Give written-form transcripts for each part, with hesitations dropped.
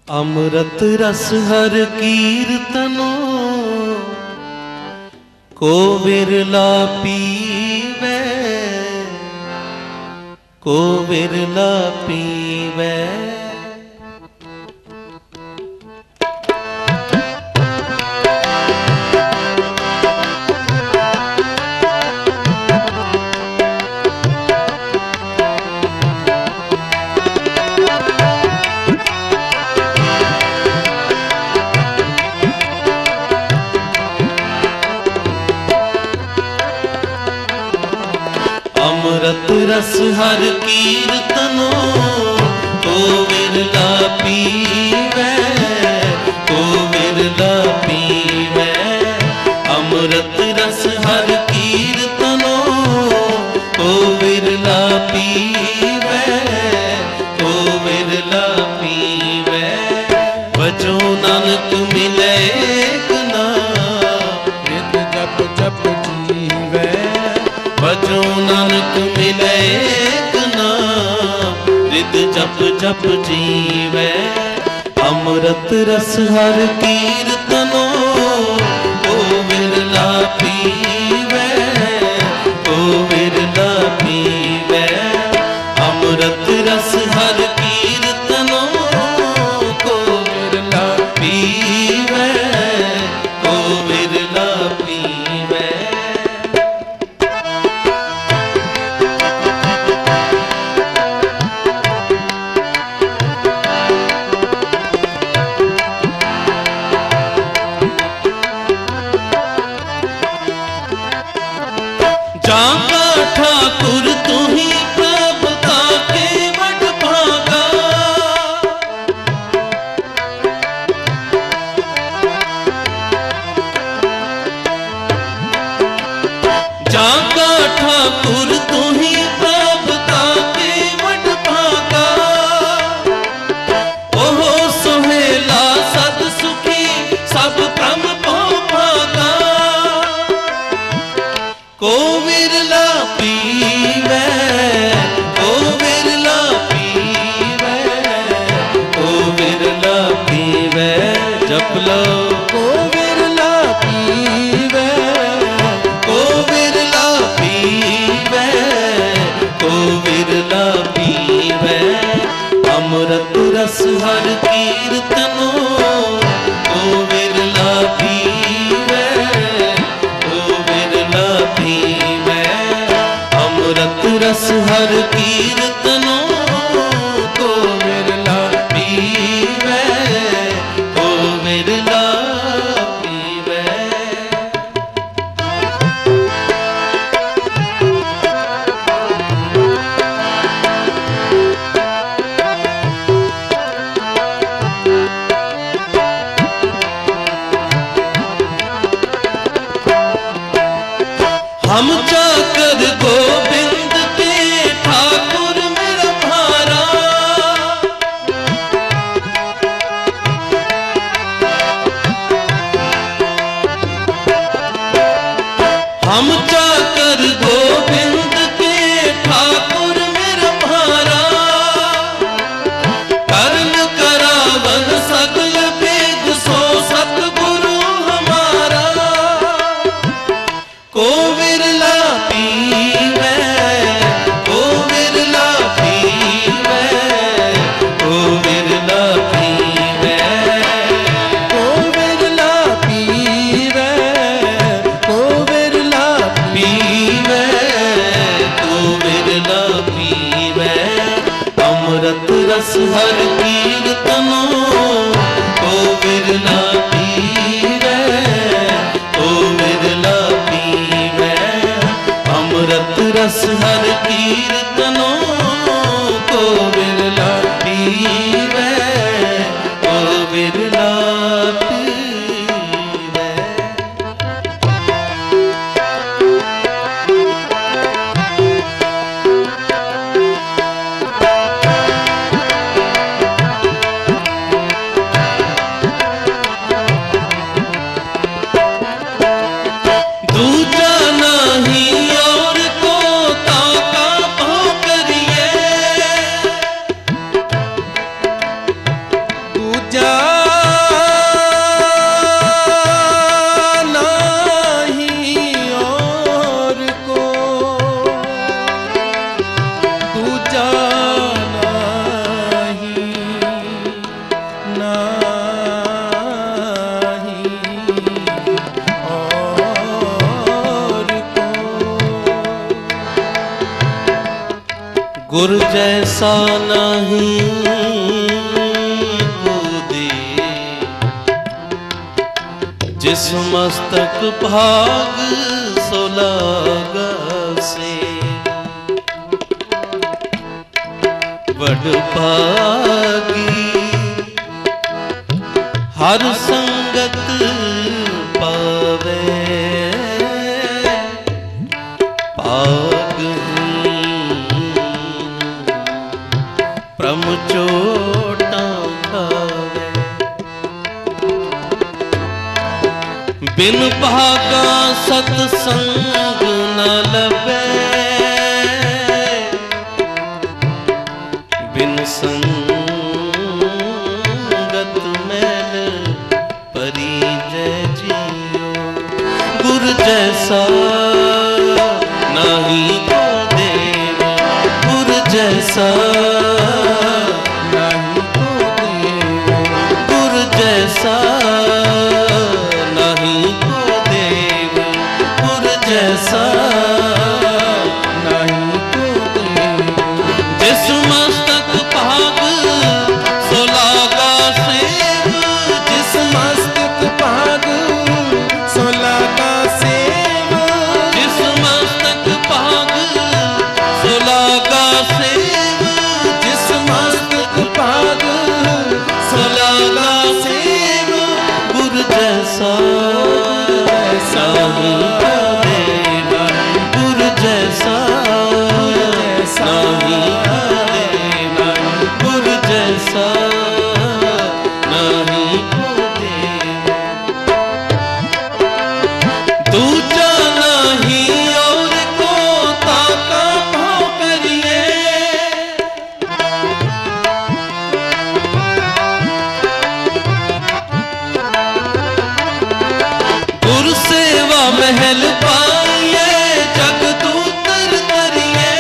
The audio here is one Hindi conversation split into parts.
अमृत रस हर कीर्तनो को विरला पीवे, को विरला पीवे। अमृत रस हर कीर्तनो को विरला पीवे, को विरला पीवे। अमृत रस हर कीर्तनो को विरला पीवे, को विरला पीवे। बजो नानक मिले एक नाम, नित जप जप जीवे। बजो नानक मिले एक नाम, रिद जप जप जीवे। अमृत रस हर कीर्तनो को विरला पीवे, को विरला पीवे। अमृत रस हर कीर्तनो को विरला पीवे, को विरला पीवे। जागा ठाकुर तू ही प्रभ का केवट भागा। जागा ठाकुर तू ही प्रभ का केवट भागा। ओहो सुहेला सद सुखी सब ब्रह्म को भागा। को विरला पीवे, को विरला पीवे, को विरला पीवे। जप लो को विरला पीवे, को विरला पीवे, को विरला पीवे। अमृत रस हर कीर्तनो को विरला पीवे, को विरला पीवे। अमृत रस हर कीर्तनो को विरला पीवे, को विरला पीवे। हम चाकर गोविंद के ठाकुर मेरा भारा। हम चाकर गोविंद के ठाकुर मेरा भारा। कर्ण करावन सगल वेद सो सतगुरु हमारा। को विरला पीवे, को विरला पीवे, को विरला पीवे, को विरला पीवे, को विरला पीवे। गुर जैसा नहीं दे, जिस मस्तक भाग सोलागा से बड़ भागी हर संगत पावे पाग प्रम चोटा खावे। बिन भागा सतसंग न लभे, बिन संगत मैल परिजय जियो। गुर जैसा नहीं को देव, गुर जैसा नहीं को देव, गुर जैसा नहीं को देव, गुर जैसा नहीं को देव। जिस मस्तक भाग सोलागा सेव, जिस मस्तक भाग सोलागा सेव, जिस मस्तक भाग सोलागा सेव, जिस मस्तक भाग सोलागा सेव। गुर जैसा नहीं को देव, गुर जैसा नहीं को देव, गुर जैसा नहीं को देव। दूजा नहीं और को ताका भाव करिए, गुर सेवा महल पाइए जग दूतर करिए।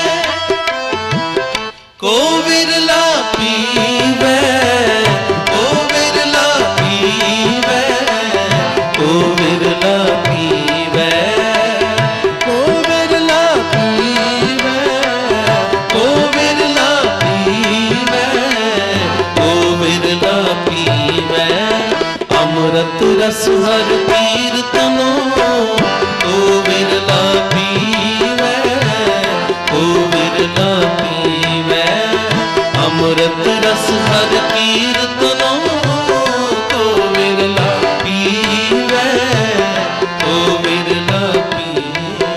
को विरला पीवे, को विरला पीवे, को विरला पीवे, को विरला पीवे, को विरला पीवे, को विरला पीवे। अमृत रस हर कीर्तनो को विरला पीवे, को विरला पीवे। अमृत रस हर कीर्तनो को विरला पीवे, को विरला पीवे।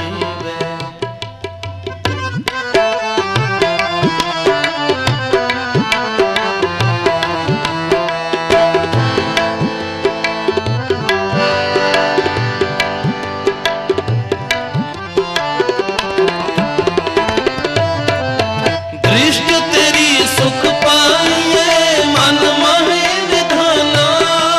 दृष्ट तेरी सुख पाइए मन माहे निधाना,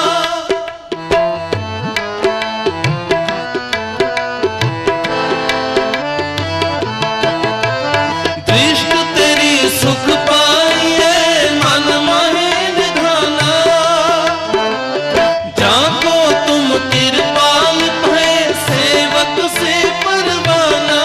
दृष्ट तेरी सुख पाइए मन माहे निधाना। जाको तुम कृपाल भय सेवक से परवाना।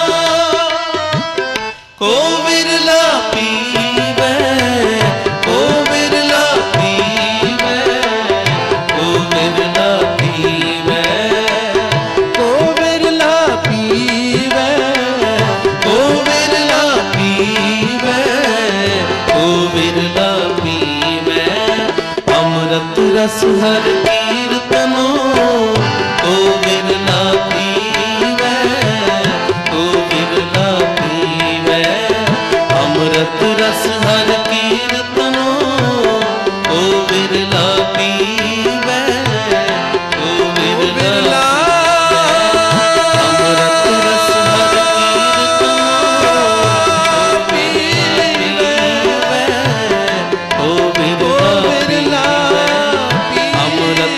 को विरला पीवे, को विरला पीवे, को विरला पीवे, को विरला पीवे, को विरला पीवे, को विरला पीवे। अमृत रस हर कीर्तनो को विरला पीवे, को विरला पीवे। अमृत रस हर कीर्तनो को विरला पीवे, को विरला अमृत रस हर कीर्तनो को विरला पीवे, को विरला पीवे। अमृत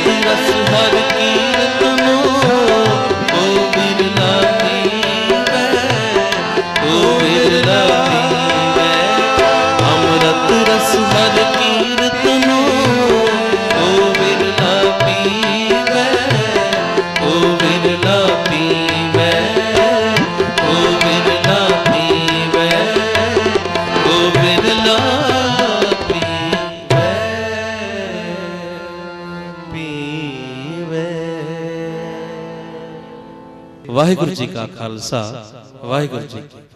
वाहिगुरु जी का खालसा वाहिगुरु जी की